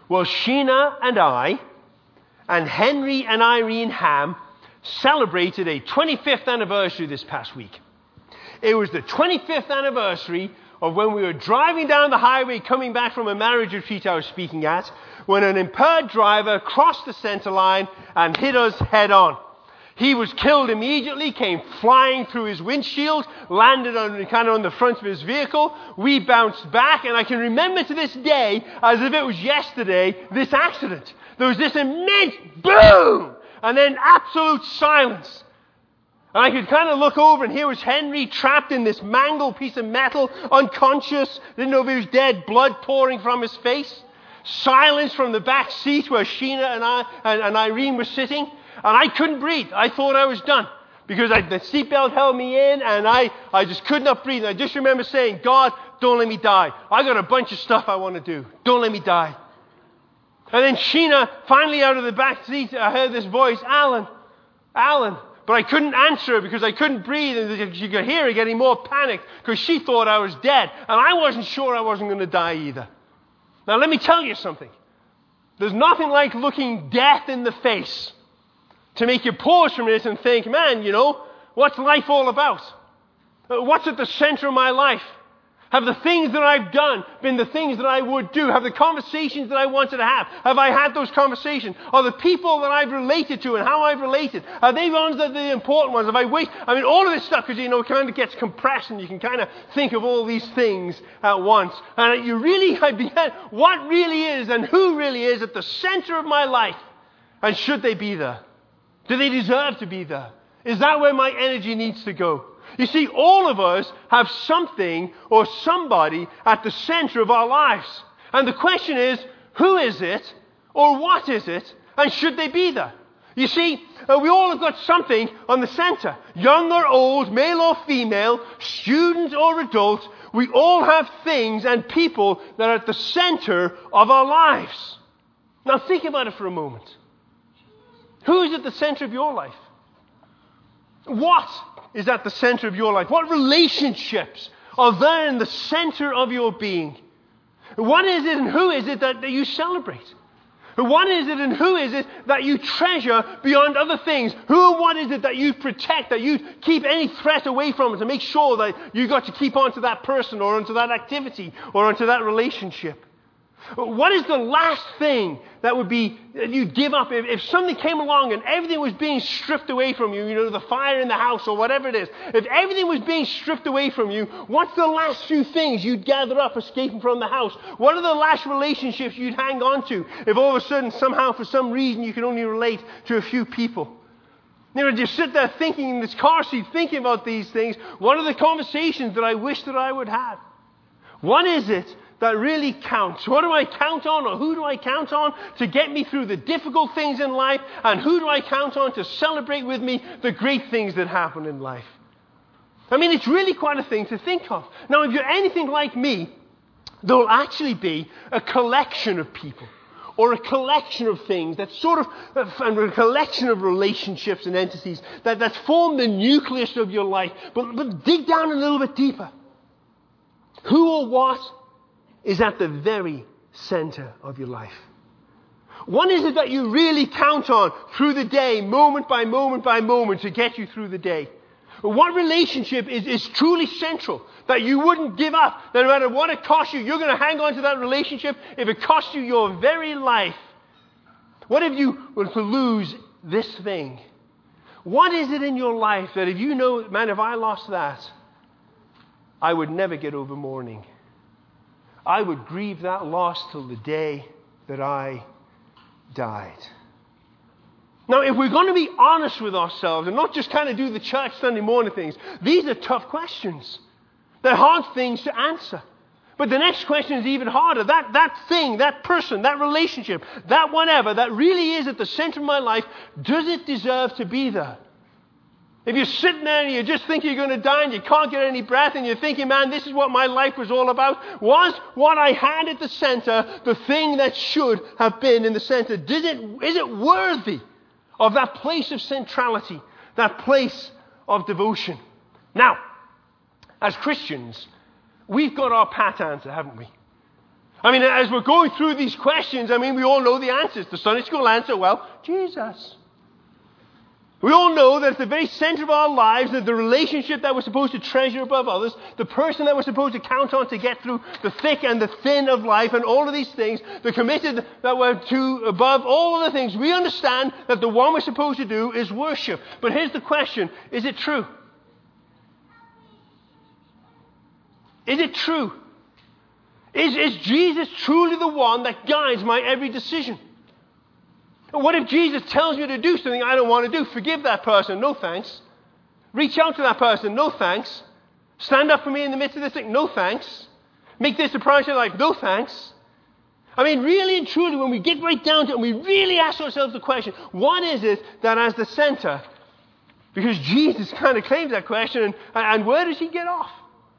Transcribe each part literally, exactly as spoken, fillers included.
Well, Sheena and I and Henry and Irene Ham celebrated a twenty-fifth anniversary this past week. It was the twenty-fifth anniversary of when we were driving down the highway coming back from a marriage retreat I was speaking at, when an impaired driver crossed the center line and hit us head on. He was killed immediately, came flying through his windshield, landed on kind of on the front of his vehicle. We bounced back, and I can remember to this day, as if it was yesterday, this accident. There was this immense boom, and then absolute silence. And I could kind of look over, and here was Henry trapped in this mangled piece of metal, unconscious, didn't know if he was dead, blood pouring from his face. Silence from the back seat where Sheena and I and, and Irene were sitting. And I couldn't breathe. I thought I was done. Because I, the seatbelt held me in, and I, I just could not breathe. And I just remember saying, God, don't let me die. I got a bunch of stuff I want to do. Don't let me die. And then Sheena, finally out of the back seat, I heard this voice, Alan, Alan. But I couldn't answer her because I couldn't breathe. And she could hear her getting more panicked because she thought I was dead. And I wasn't sure I wasn't going to die either. Now let me tell you something. There's nothing like looking death in the face to make you pause from it and think, man, you know, what's life all about? What's at the center of my life? Have the things that I've done been the things that I would do? Have the conversations that I wanted to have, have I had those conversations? Are the people that I've related to and how I've related, are they ones that are the important ones? Have I waited? I mean, all of this stuff, because, you know, it kind of gets compressed and you can kind of think of all these things at once. And you really, I began, what really is and who really is at the center of my life? And should they be there? Do they deserve to be there? Is that where my energy needs to go? You see, all of us have something or somebody at the center of our lives. And the question is, who is it or what is it and should they be there? You see, uh, we all have got something on the center. Young or old, male or female, student or adult, we all have things and people that are at the center of our lives. Now think about it for a moment. Who is at the center of your life? What is at the center of your life? What relationships are there in the center of your being? What is it and who is it that, that you celebrate? What is it and who is it that you treasure beyond other things? Who and what is it that you protect, that you keep any threat away from it to make sure that you got to keep on to that person or onto that activity or onto that relationship? What is the last thing that would be, that you'd give up if, if something came along and everything was being stripped away from you, you know, the fire in the house or whatever it is. If everything was being stripped away from you, what's the last few things you'd gather up escaping from the house? What are the last relationships you'd hang on to if all of a sudden, somehow, for some reason, you can only relate to a few people? You know, just sit there thinking in this car seat, thinking about these things. What are the conversations that I wish that I would have? What is it that really counts? What do I count on, or who do I count on to get me through the difficult things in life? And who do I count on to celebrate with me the great things that happen in life? I mean, it's really quite a thing to think of. Now, if you're anything like me, there will actually be a collection of people, or a collection of things that sort of, and a collection of relationships and entities that, that form the nucleus of your life. But, but dig down a little bit deeper. Who or what is at the very center of your life? What is it that you really count on through the day, moment by moment by moment, to get you through the day? What relationship is, is truly central that you wouldn't give up? That no matter what it costs you, you're going to hang on to that relationship if it costs you your very life. What if you were to lose this thing? What is it in your life that if you know, man, if I lost that, I would never get over mourning? I would grieve that loss till the day that I died. Now, if we're going to be honest with ourselves and not just kind of do the church Sunday morning things, these are tough questions. They're hard things to answer. But the next question is even harder. That, that thing, that person, that relationship, that whatever, that really is at the center of my life, does it deserve to be there? If you're sitting there and you just think you're going to die and you can't get any breath and you're thinking, man, this is what my life was all about. Was what I had at the center the thing that should have been in the center? Did it, is it worthy of that place of centrality, that place of devotion? Now, as Christians, we've got our pat answer, haven't we? I mean, as we're going through these questions, I mean, we all know the answers. The Sunday school answer, well, Jesus. We all know that at the very center of our lives, that the relationship that we're supposed to treasure above others, the person that we're supposed to count on to get through the thick and the thin of life and all of these things, the committed that we're to above all of the things, we understand that the one we're supposed to do is worship. But here's the question, is it true? Is it true? Is, is Jesus truly the one that guides my every decision? What if Jesus tells me to do something I don't want to do? Forgive that person. No thanks. Reach out to that person. No thanks. Stand up for me in the midst of this thing. No thanks. Make this a priority of life. No thanks. I mean, really and truly, when we get right down to it and we really ask ourselves the question, what is it that as the center? Because Jesus kind of claims that question, and, and where does he get off?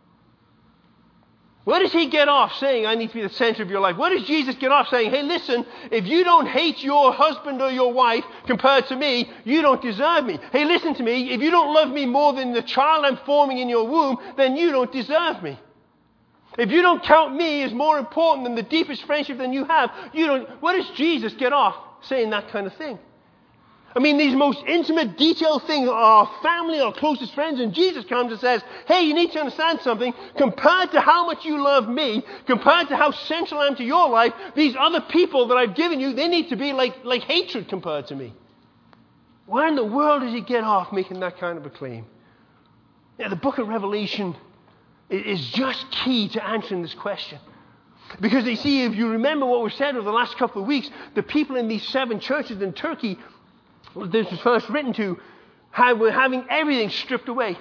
Where does he get off saying, I need to be the center of your life? Where does Jesus get off saying, hey, listen, if you don't hate your husband or your wife compared to me, you don't deserve me. Hey, listen to me, if you don't love me more than the child I'm forming in your womb, then you don't deserve me. If you don't count me as more important than the deepest friendship than you have, you don't. Where does Jesus get off saying that kind of thing? I mean, these most intimate, detailed things are our family, our closest friends, and Jesus comes and says, hey, you need to understand something. Compared to how much you love me, compared to how central I am to your life, these other people that I've given you, they need to be like, like hatred compared to me. Where in the world does he get off making that kind of a claim? Yeah, the book of Revelation is just key to answering this question. Because you see, if you remember what was said over the last couple of weeks, the people in these seven churches in Turkey, this was first written to, were having everything stripped away.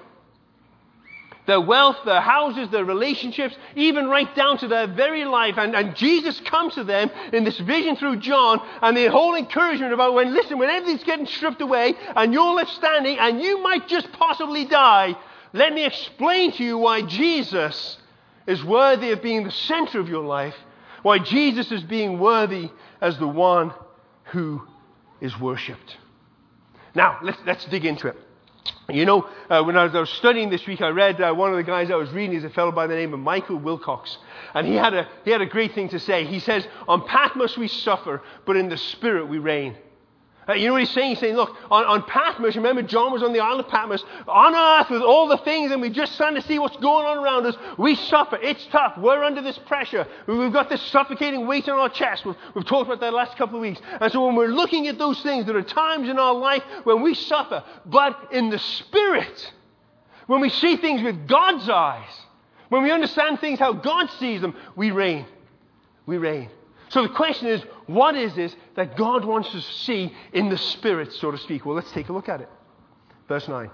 Their wealth, their houses, their relationships, even right down to their very life. And, and Jesus comes to them in this vision through John, and the whole encouragement about when, listen, when everything's getting stripped away, and you're left standing, and you might just possibly die, let me explain to you why Jesus is worthy of being the center of your life, why Jesus is being worthy as the one who is worshipped. Now, let's, let's dig into it. You know, uh, when I was, I was studying this week, I read uh, one of the guys I was reading is a fellow by the name of Michael Wilcox. And he had, a, he had a great thing to say. He says, on Patmos we suffer, but in the Spirit we reign. Uh, you know what he's saying? He's saying, look, on, on Patmos, remember John was on the island of Patmos, on earth with all the things, and we're just trying to see what's going on around us. We suffer. It's tough. We're under this pressure. We've got this suffocating weight on our chest. We've, we've talked about that last couple of weeks. And so when we're looking at those things, there are times in our life when we suffer. But in the Spirit, when we see things with God's eyes, when we understand things how God sees them, we reign. We reign. So the question is, what is this that God wants us to see in the Spirit, so to speak? Well, let's take a look at it. Verse nine.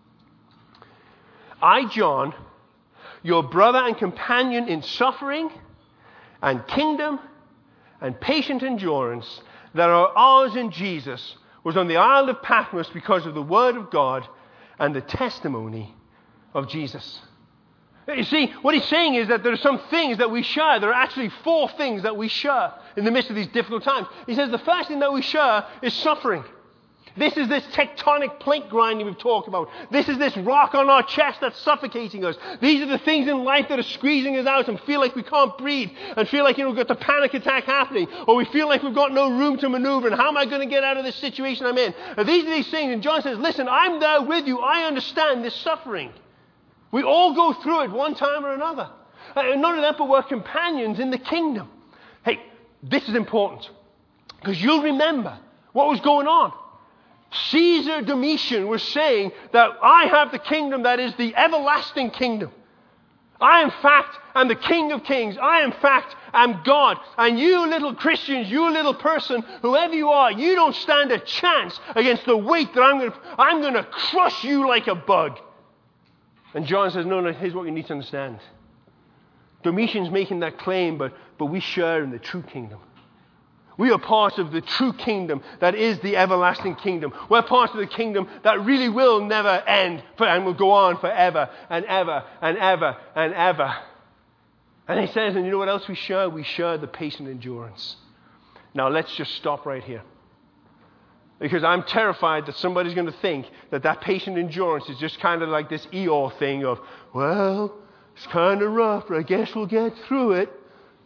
I, John, your brother and companion in suffering and kingdom and patient endurance that are ours in Jesus, was on the isle of Patmos because of the word of God and the testimony of Jesus. You see, what he's saying is that there are some things that we share. There are actually four things that we share in the midst of these difficult times. He says the first thing that we share is suffering. This is this tectonic plate grinding we've talked about. This is this rock on our chest that's suffocating us. These are the things in life that are squeezing us out and feel like we can't breathe and feel like, you know, we've got the panic attack happening, or we feel like we've got no room to maneuver, and how am I going to get out of this situation I'm in? And these are these things, and John says, listen, I'm there with you. I understand this suffering. We all go through it one time or another. And not only that, but we're companions in the kingdom. Hey, this is important, because you'll remember what was going on. Caesar Domitian was saying that I have the kingdom that is the everlasting kingdom. I, in fact, am the King of Kings. I, in fact, am God. And you little Christians, you little person, whoever you are, you don't stand a chance against the weight that I'm going to, I'm going to crush you like a bug. And John says, no, no, here's what you need to understand. Domitian's making that claim, but, but we share in the true kingdom. We are part of the true kingdom that is the everlasting kingdom. We're part of the kingdom that really will never end and will go on forever and ever and ever and ever. And he says, and you know what else we share? We share the patient endurance. Now let's just stop right here. Because I'm terrified that somebody's going to think that that patient endurance is just kind of like this Eeyore thing of, well, it's kind of rough, but I guess we'll get through it.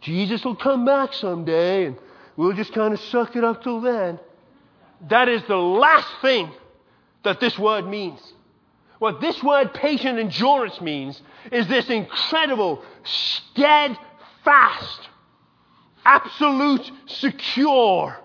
Jesus will come back someday and we'll just kind of suck it up till then. That is the last thing that this word means. What this word patient endurance means is this incredible, steadfast, absolute, secure,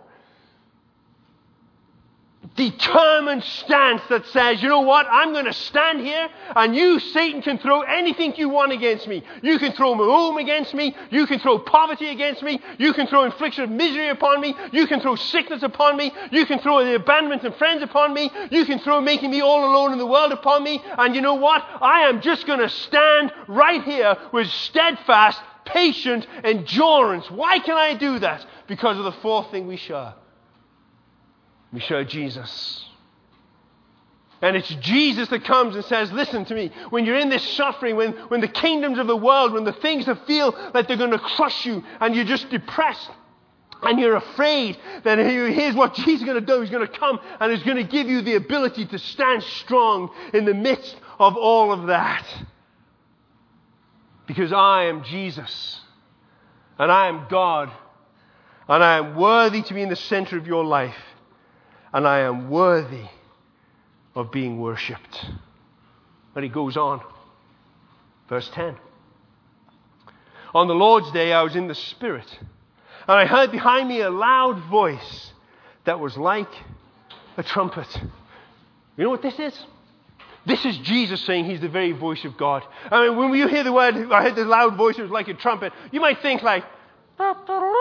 determined stance that says, you know what, I'm going to stand here and you, Satan, can throw anything you want against me. You can throw my home against me. You can throw poverty against me. You can throw infliction of misery upon me. You can throw sickness upon me. You can throw the abandonment of friends upon me. You can throw making me all alone in the world upon me. And you know what? I am just going to stand right here with steadfast, patient endurance. Why can I do that? Because of the fourth thing we share. We share Jesus. And it's Jesus that comes and says, listen to me, when you're in this suffering, when, when the kingdoms of the world, when the things that feel like they're going to crush you and you're just depressed and you're afraid, then here's what Jesus is going to do. He's going to come and he's going to give you the ability to stand strong in the midst of all of that. Because I am Jesus and I am God and I am worthy to be in the center of your life. And I am worthy of being worshipped. But he goes on. Verse ten. On the Lord's day I was in the Spirit, and I heard behind me a loud voice that was like a trumpet. You know what this is? This is Jesus saying he's the very voice of God. I mean, when you hear the word, I heard the loud voice, it was like a trumpet, you might think like, no,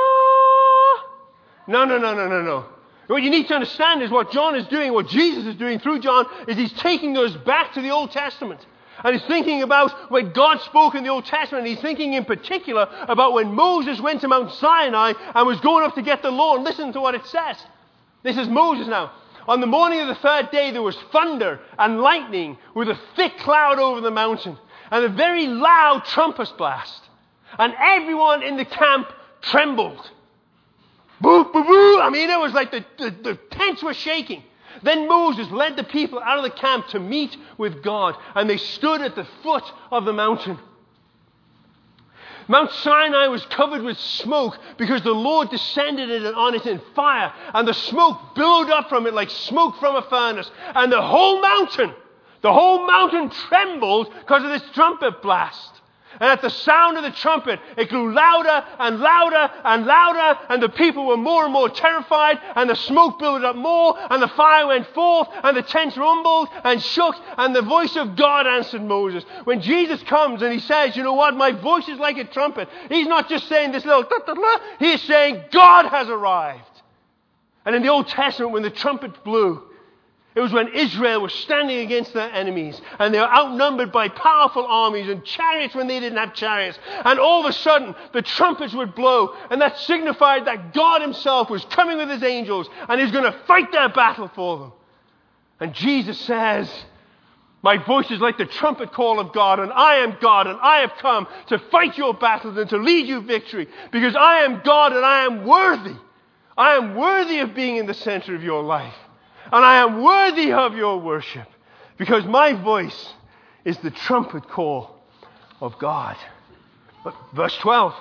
no, no, no, no, no. What you need to understand is what John is doing, what Jesus is doing through John, is he's taking us back to the Old Testament. And he's thinking about when God spoke in the Old Testament. And he's thinking in particular about when Moses went to Mount Sinai and was going up to get the law. And listen to what it says. This is Moses now. On the morning of the third day there was thunder and lightning with a thick cloud over the mountain and a very loud trumpet blast. And everyone in the camp trembled. Boo, boo, boo. I mean, it was like the, the, the tents were shaking. Then Moses led the people out of the camp to meet with God. And they stood at the foot of the mountain. Mount Sinai was covered with smoke because the Lord descended on it in fire. And the smoke billowed up from it like smoke from a furnace. And the whole mountain, the whole mountain trembled because of this trumpet blast. And at the sound of the trumpet, it grew louder and louder and louder, and the people were more and more terrified, and the smoke billowed up more, and the fire went forth, and the tents rumbled and shook, and the voice of God answered Moses. When Jesus comes and he says, you know what, my voice is like a trumpet, he's not just saying this little da-da-da, he is saying God has arrived. And in the Old Testament, when the trumpet blew, it was when Israel was standing against their enemies and they were outnumbered by powerful armies and chariots when they didn't have chariots. And all of a sudden, the trumpets would blow, and that signified that God himself was coming with his angels and he's going to fight their battle for them. And Jesus says, my voice is like the trumpet call of God, and I am God, and I have come to fight your battles and to lead you victory, because I am God and I am worthy. I am worthy of being in the center of your life. And I am worthy of your worship, because my voice is the trumpet call of God. But verse twelve.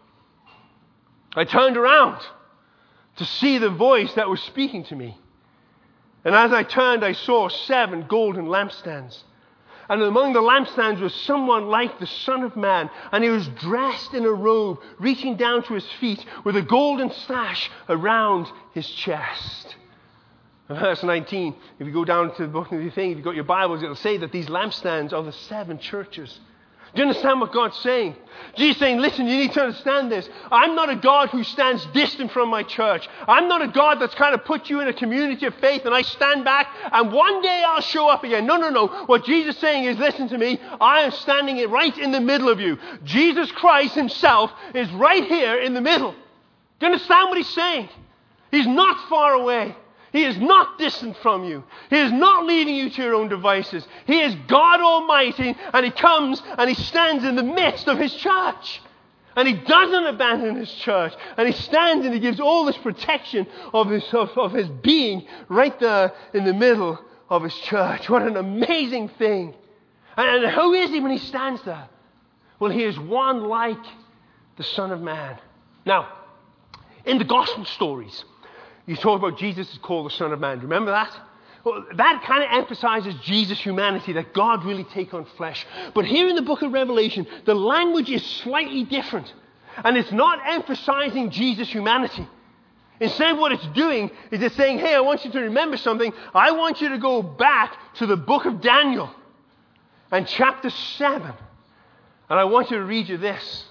I turned around to see the voice that was speaking to me. And as I turned, I saw seven golden lampstands. And among the lampstands was someone like the Son of Man. And he was dressed in a robe, reaching down to his feet, with a golden sash around his chest. Verse nineteen, if you go down to the book of the thing, if you've got your Bibles, it'll say that these lampstands are the seven churches. Do you understand what God's saying? Jesus is saying, listen, you need to understand this. I'm not a God who stands distant from my church. I'm not a God that's kind of put you in a community of faith and I stand back and one day I'll show up again. No, no, no. What Jesus is saying is, listen to me. I am standing right in the middle of you. Jesus Christ himself is right here in the middle. Do you understand what he's saying? He's not far away. He is not distant from you. He is not leading you to your own devices. He is God Almighty, and he comes and he stands in the midst of his church. And he doesn't abandon his church. And he stands and he gives all this protection of his, of, of his being right there in the middle of his church. What an amazing thing. And, and who is he when he stands there? Well, he is one like the Son of Man. Now, in the gospel stories, you talk about Jesus is called the Son of Man. Remember that? Well, that kind of emphasizes Jesus' humanity, that God really take on flesh. But here in the book of Revelation, the language is slightly different. And it's not emphasizing Jesus' humanity. Instead, what it's doing is it's saying, hey, I want you to remember something. I want you to go back to the book of Daniel and chapter seven. And I want you to read you this.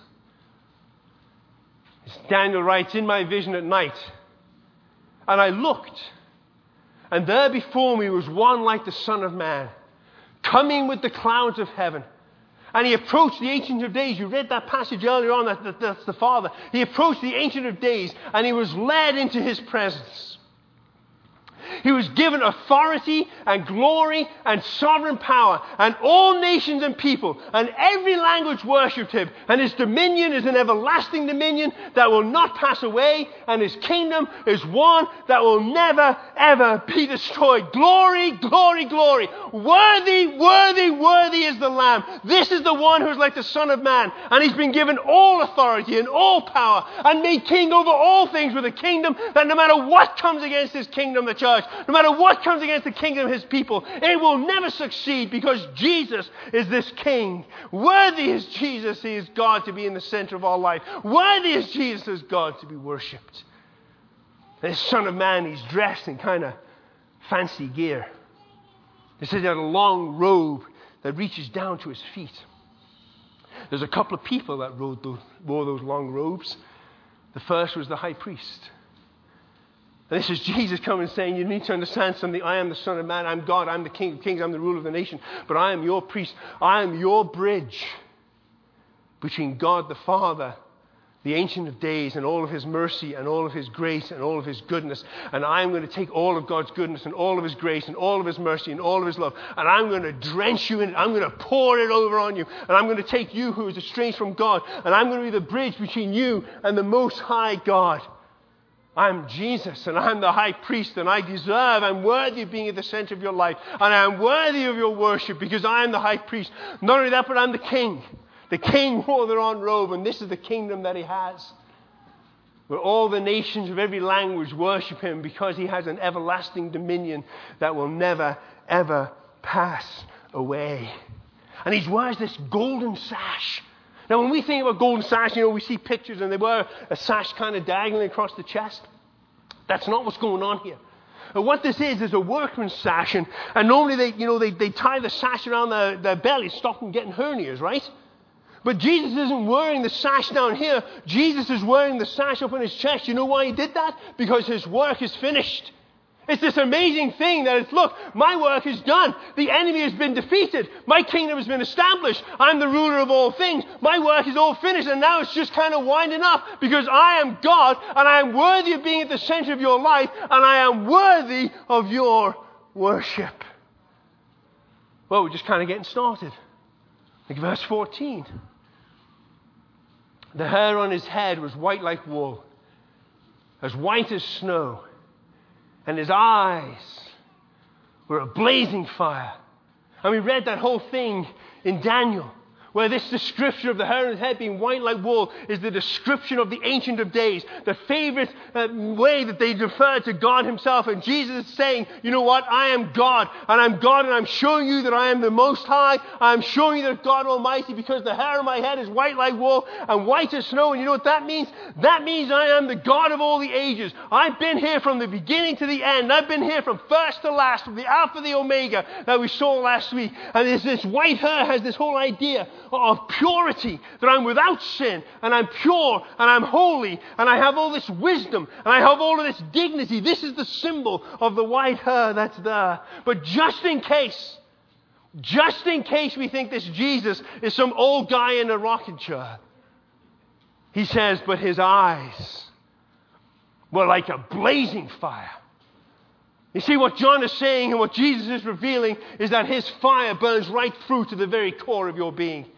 Daniel writes, in my vision at night, and I looked, and there before me was one like the Son of Man, coming with the clouds of heaven. And he approached the Ancient of Days. You read that passage earlier on, that, that, that's the Father. He approached the Ancient of Days, and he was led into his presence. He was given authority and glory and sovereign power, and all nations and people and every language worshipped him. And his dominion is an everlasting dominion that will not pass away, and his kingdom is one that will never, ever be destroyed. Glory, glory, glory. Worthy, worthy, worthy is the Lamb. This is the one who is like the Son of Man, and he's been given all authority and all power and made king over all things, with a kingdom that no matter what comes against his kingdom, the church, no matter what comes against the kingdom of his people, it will never succeed, because Jesus is this king. Worthy is Jesus, he is God, to be in the center of our life. Worthy is Jesus as God to be worshipped. And this Son of Man, he's dressed in kind of fancy gear. He says he had a long robe that reaches down to his feet. There's a couple of people that wore those, wore those long robes. The first was the high priest. And this is Jesus coming and saying, you need to understand something. I am the Son of Man. I'm God. I'm the King of Kings. I'm the ruler of the nation. But I am your priest. I am your bridge between God the Father, the Ancient of Days, and all of his mercy and all of his grace and all of his goodness. And I'm going to take all of God's goodness and all of his grace and all of his mercy and all of his love, and I'm going to drench you in it. I'm going to pour it over on you. And I'm going to take you who is estranged from God, and I'm going to be the bridge between you and the Most High God. I'm Jesus, and I'm the high priest, and I deserve, I'm worthy of being at the center of your life, and I'm worthy of your worship, because I am the high priest. Not only that, but I'm the king. The king wore their own robe, and this is the kingdom that he has, where all the nations of every language worship him, because he has an everlasting dominion that will never, ever pass away. And he wears this golden sash. Now, when we think about golden sash, you know, we see pictures and they wear a sash kind of dangling across the chest. That's not what's going on here. And what this is, is a workman's sash. And, and normally, they, you know, they, they tie the sash around their, their belly to stop them getting hernias, right? But Jesus isn't wearing the sash down here. Jesus is wearing the sash up on his chest. You know why he did that? Because his work is finished. It's this amazing thing that it's, look, my work is done. The enemy has been defeated. My kingdom has been established. I'm the ruler of all things. My work is all finished, and now it's just kind of winding up, because I am God, and I am worthy of being at the center of your life, and I am worthy of your worship. Well, we're just kind of getting started. Look at verse fourteen. The hair on his head was white like wool, as white as snow. And his eyes were a blazing fire. And we read that whole thing in Daniel, where this description of the hair on his head being white like wool is the description of the Ancient of Days, the favorite uh, way that they refer to God himself. And Jesus is saying, you know what? I am God, and I'm God, and I'm showing you that I am the Most High. I'm showing you that God Almighty, because the hair on my head is white like wool and white as snow. And you know what that means? That means I am the God of all the ages. I've been here from the beginning to the end. I've been here from first to last, from the Alpha, the Omega that we saw last week. And this, this white hair has this whole idea of purity, that I'm without sin, and I'm pure, and I'm holy, and I have all this wisdom, and I have all of this dignity. This is the symbol of the white hair that's there. But just in case, just in case we think this Jesus is some old guy in a rocking chair, he says, but his eyes were like a blazing fire. You see, what John is saying and what Jesus is revealing is that his fire burns right through to the very core of your being.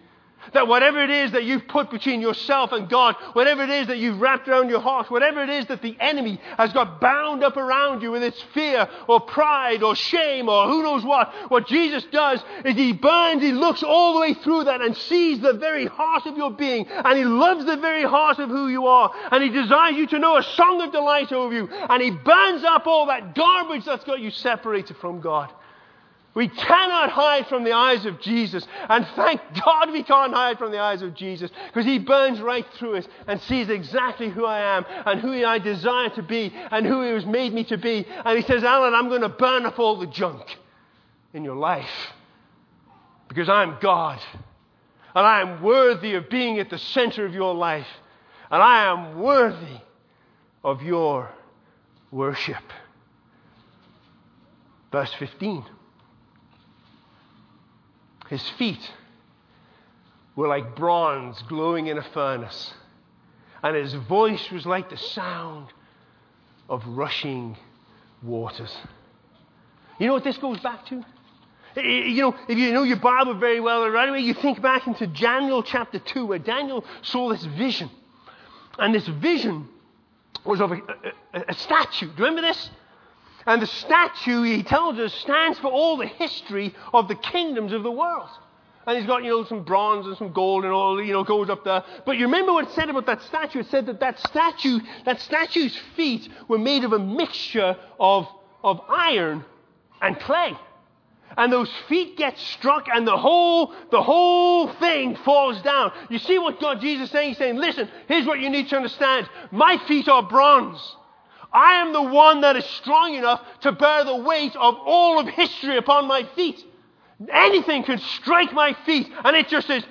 That whatever it is that you've put between yourself and God, whatever it is that you've wrapped around your heart, whatever it is that the enemy has got bound up around you with its fear or pride or shame or who knows what, what Jesus does is he burns, he looks all the way through that and sees the very heart of your being, and he loves the very heart of who you are, and he desires you to know a song of delight over you, and he burns up all that garbage that's got you separated from God. We cannot hide from the eyes of Jesus. And thank God we can't hide from the eyes of Jesus, because he burns right through it and sees exactly who I am and who I desire to be and who he has made me to be. And he says, Alan, I'm going to burn up all the junk in your life because I'm God. And I am worthy of being at the center of your life. And I am worthy of your worship. Verse fifteen. His feet were like bronze glowing in a furnace, and his voice was like the sound of rushing waters. You know what this goes back to? You know, if you know your Bible very well, right away you think back into Daniel chapter two, where Daniel saw this vision. And this vision was of a, a, a statue. Do you remember this? And the statue, he tells us, stands for all the history of the kingdoms of the world. And he's got, you know, some bronze and some gold and all, you know, goes up there. But you remember what it said about that statue? It said that that statue, that statue's feet were made of a mixture of, of iron and clay. And those feet get struck and the whole, the whole thing falls down. You see what God, Jesus is saying? He's saying, listen, here's what you need to understand. My feet are bronze. I am the one that is strong enough to bear the weight of all of history upon my feet. Anything can strike my feet and it just says,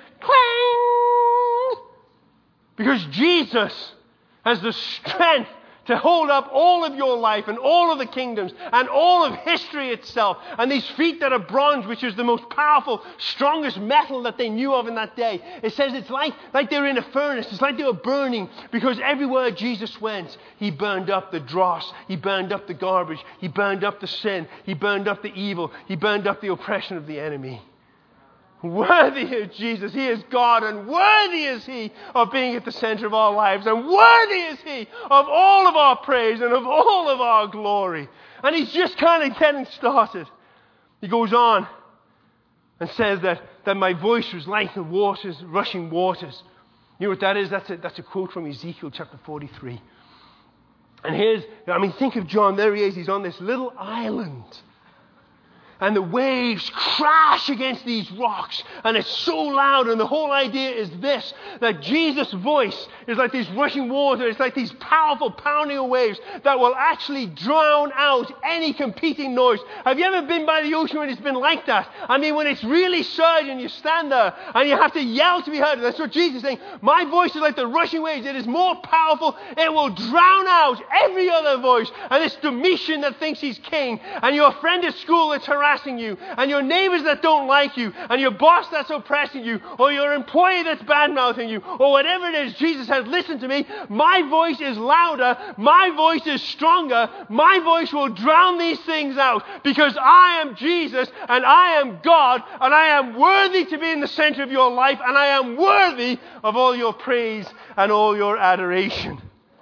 clang! Because Jesus has the strength to hold up all of your life and all of the kingdoms and all of history itself. And these feet that are bronze, which is the most powerful, strongest metal that they knew of in that day. It says it's like, like they were in a furnace. It's like they were burning, because everywhere Jesus went, he burned up the dross. He burned up the garbage. He burned up the sin. He burned up the evil. He burned up the oppression of the enemy. Worthy is Jesus. He is God, and worthy is he of being at the center of our lives, and worthy is he of all of our praise and of all of our glory. And he's just kind of getting started. He goes on and says that, that my voice was like the waters, rushing waters. You know what that is? That's a, that's a quote from Ezekiel chapter forty-three. And here's, I mean, think of John. There he is. He's on this little island. And the waves crash against these rocks. And it's so loud. And the whole idea is this, that Jesus' voice is like these rushing water. It's like these powerful pounding of waves that will actually drown out any competing noise. Have you ever been by the ocean when it's been like that? I mean, when it's really surging, you stand there and you have to yell to be heard. That's what Jesus is saying. My voice is like the rushing waves. It is more powerful. It will drown out every other voice. And this Domitian that thinks he's king, and your friend at school that's harassing you, and your neighbors that don't like you, and your boss that's oppressing you, or your employee that's bad-mouthing you, or whatever it is, Jesus says, listen to me, my voice is louder, my voice is stronger, my voice will drown these things out, because I am Jesus, and I am God, and I am worthy to be in the center of your life, and I am worthy of all your praise and all your adoration.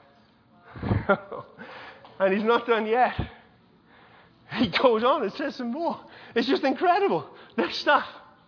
And he's not done yet. He goes on and says some more. It's just incredible. Next stuff.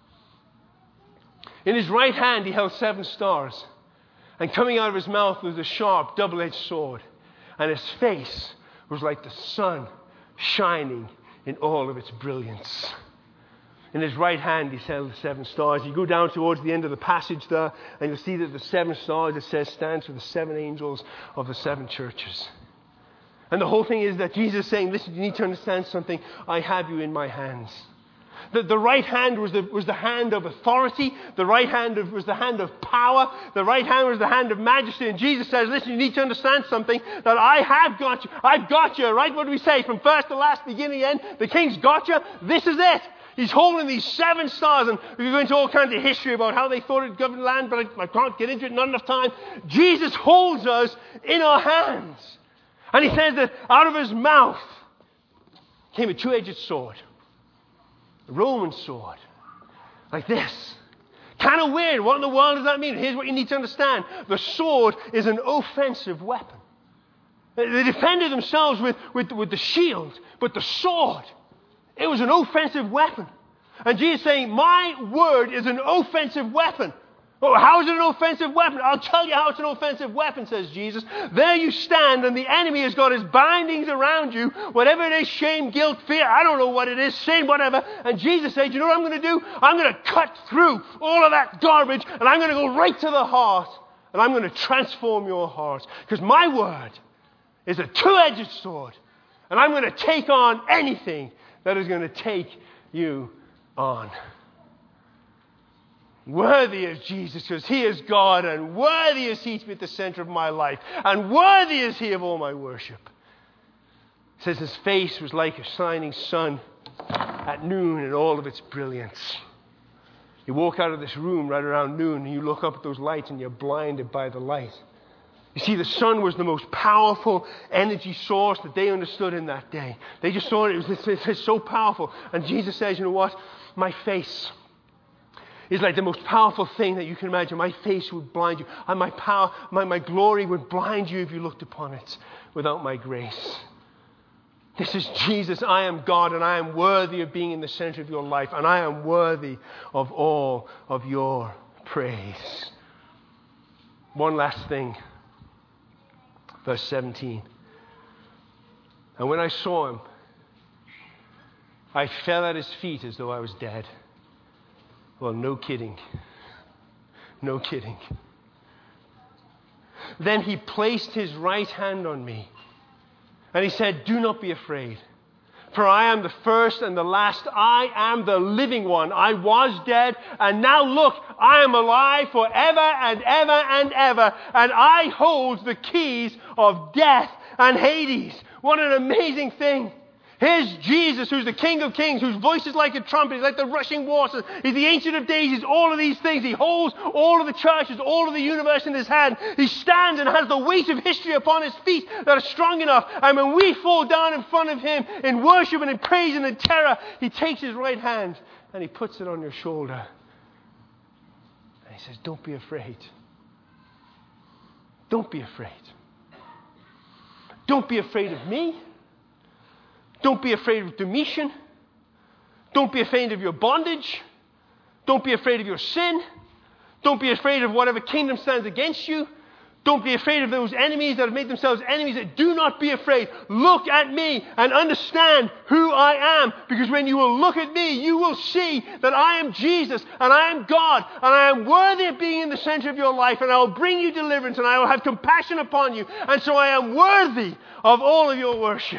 In his right hand he held seven stars. And coming out of his mouth was a sharp, double-edged sword. And his face was like the sun shining in all of its brilliance. In his right hand he held the seven stars. You go down towards the end of the passage there, and you'll see that the seven stars, it says, stands for the seven angels of the seven churches. And the whole thing is that Jesus is saying, listen, you need to understand something. I have you in my hands. The, the right hand was the, was the hand of authority. The right hand of, was the hand of power. The right hand was the hand of majesty. And Jesus says, listen, you need to understand something, that I have got you. I've got you, right? What do we say? From first to last, beginning to end, the king's got you. This is it. He's holding these seven stars, and we go into all kinds of history about how they thought it governed land, but I, I can't get into it, not enough time. Jesus holds us in our hands. And he says that out of his mouth came a two-edged sword, a Roman sword, like this, kind of weird. What in the world does that mean? Here's what you need to understand. The sword is an offensive weapon. They defended themselves with, with, with the shield, but the sword, it was an offensive weapon. And Jesus is saying, my word is an offensive weapon. Oh, how is it an offensive weapon? I'll tell you how it's an offensive weapon, says Jesus. There you stand, and the enemy has got his bindings around you. Whatever it is, shame, guilt, fear, I don't know what it is, sin, whatever. And Jesus said, you know what I'm going to do? I'm going to cut through all of that garbage, and I'm going to go right to the heart, and I'm going to transform your heart. Because my word is a two-edged sword, and I'm going to take on anything that is going to take you on. Worthy is Jesus, because he is God, and worthy is he to be at the center of my life, and worthy is he of all my worship. It says his face was like a shining sun at noon in all of its brilliance. You walk out of this room right around noon, and you look up at those lights, and you're blinded by the light. You see, the sun was the most powerful energy source that they understood in that day. They just saw it, it was it's, it's so powerful. And Jesus says, you know what? My face is like the most powerful thing that you can imagine. My face would blind you. And my power, my, my glory would blind you if you looked upon it without my grace. This is Jesus. I am God, and I am worthy of being in the center of your life. And I am worthy of all of your praise. One last thing. Verse seventeen. And when I saw him, I fell at his feet as though I was dead. Well, no kidding. No kidding. Then he placed his right hand on me, and he said, do not be afraid, for I am the first and the last. I am the living one. I was dead, and now look, I am alive forever and ever and ever, and I hold the keys of death and Hades. What an amazing thing. Here's Jesus, who's the King of Kings, whose voice is like a trumpet. He's like the rushing waters. He's the Ancient of Days. He's all of these things. He holds all of the churches, all of the universe in his hand. He stands and has the weight of history upon his feet that are strong enough. And when we fall down in front of him in worship and in praise and in terror, he takes his right hand and he puts it on your shoulder. And he says, don't be afraid. Don't be afraid. Don't be afraid of me. Don't be afraid of Domitian. Don't be afraid of your bondage. Don't be afraid of your sin. Don't be afraid of whatever kingdom stands against you. Don't be afraid of those enemies that have made themselves enemies. Do not be afraid. Look at me and understand who I am. Because when you will look at me, you will see that I am Jesus and I am God. And I am worthy of being in the center of your life. And I will bring you deliverance and I will have compassion upon you. And so I am worthy of all of your worship.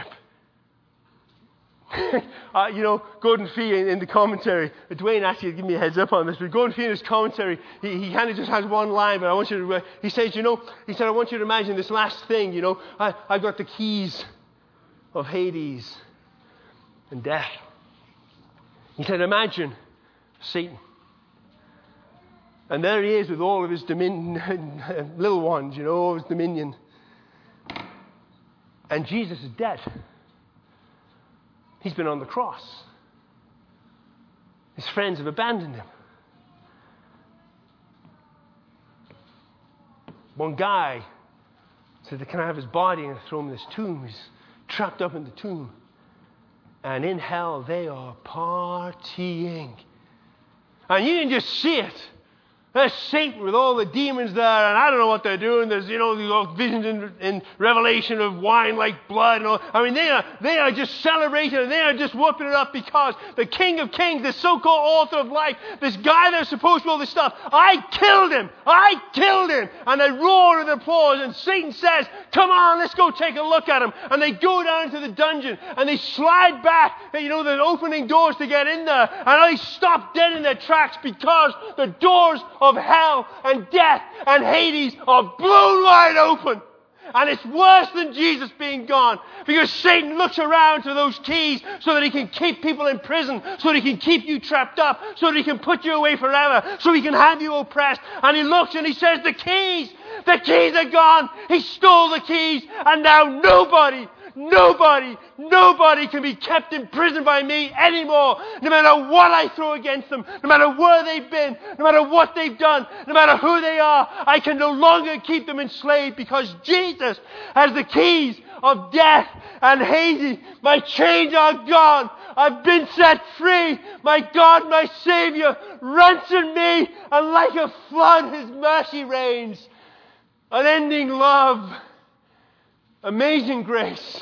uh, you know, Gordon Fee in, in the commentary, Dwayne actually gave me a heads up on this, but Gordon Fee in his commentary, he, he kind of just has one line, but I want you to, uh, he says, you know, he said, I want you to imagine this last thing, you know, I, I've got the keys of Hades and death. He said, imagine Satan. And there he is with all of his dominion, little ones, you know, all of his dominion. And Jesus is dead. He's been on the cross. His friends have abandoned him. One guy said, can I have his body and throw him in this tomb? He's trapped up in the tomb. And in hell, they are partying. And you can just see it. There's Satan with all the demons there, and I don't know what they're doing. There's, you know, the visions in, in Revelation of wine like blood and all. I mean, they are, they are just celebrating, and they are just whooping it up because the King of Kings, the so-called author of life, this guy that's supposed to do all this stuff, I killed him! I killed him! And they roar with applause, and Satan says, come on, let's go take a look at him. And they go down to the dungeon, and they slide back, you know, the opening doors to get in there, and they stop dead in their tracks because the doors of hell and death and Hades are blown wide open. And it's worse than Jesus being gone, because Satan looks around to those keys so that he can keep people in prison, so that he can keep you trapped up, so that he can put you away forever, so he can have you oppressed. And he looks and he says, the keys, The keys are gone. He stole the keys. And now nobody, nobody, nobody can be kept in prison by me anymore. No matter what I throw against them, no matter where they've been, no matter what they've done, no matter who they are, I can no longer keep them enslaved because Jesus has the keys of death and Hades. My chains are gone. I've been set free. My God, my Savior, ransomed me, and like a flood, His mercy reigns. Unending love, amazing grace.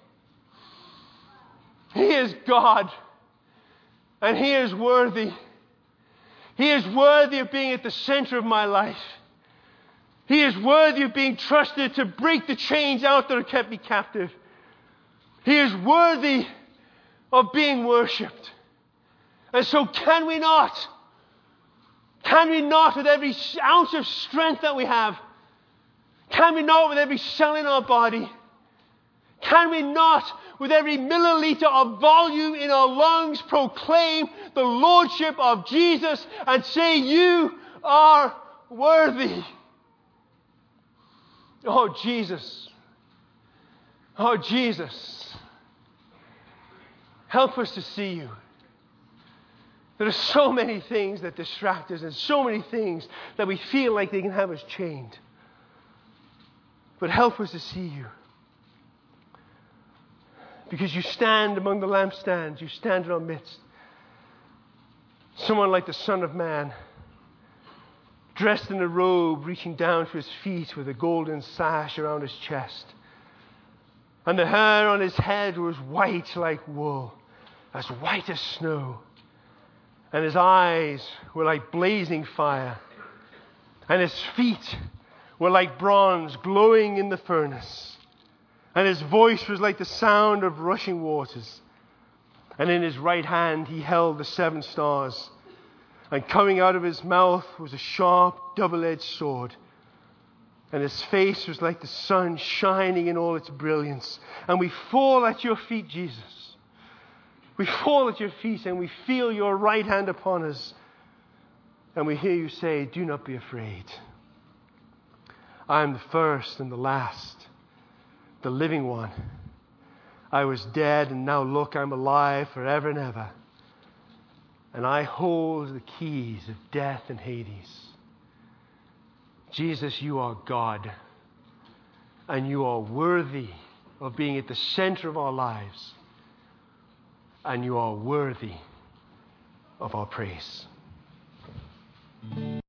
He is God, and He is worthy. He is worthy of being at the center of my life. He is worthy of being trusted to break the chains out that have kept me captive. He is worthy of being worshipped. And so can we not, can we not with every ounce of strength that we have, can we not with every cell in our body, can we not with every milliliter of volume in our lungs proclaim the Lordship of Jesus and say, you are worthy? Oh, Jesus. Oh, Jesus. Help us to see you. There are so many things that distract us and so many things that we feel like they can have us chained. But help us to see you. Because you stand among the lampstands. You stand in our midst. Someone like the Son of Man, dressed in a robe reaching down to his feet with a golden sash around his chest. And the hair on his head was white like wool, as white as snow. And his eyes were like blazing fire. And his feet were like bronze glowing in the furnace. And his voice was like the sound of rushing waters. And in his right hand he held the seven stars. And coming out of his mouth was a sharp, double-edged sword. And his face was like the sun shining in all its brilliance. And we fall at your feet, Jesus. We fall at your feet and we feel your right hand upon us. And we hear you say, do not be afraid. I am the first and the last, the living one. I was dead and now look, I'm alive forever and ever. And I hold the keys of death and Hades. Jesus, you are God, and you are worthy of being at the center of our lives, and you are worthy of our praise.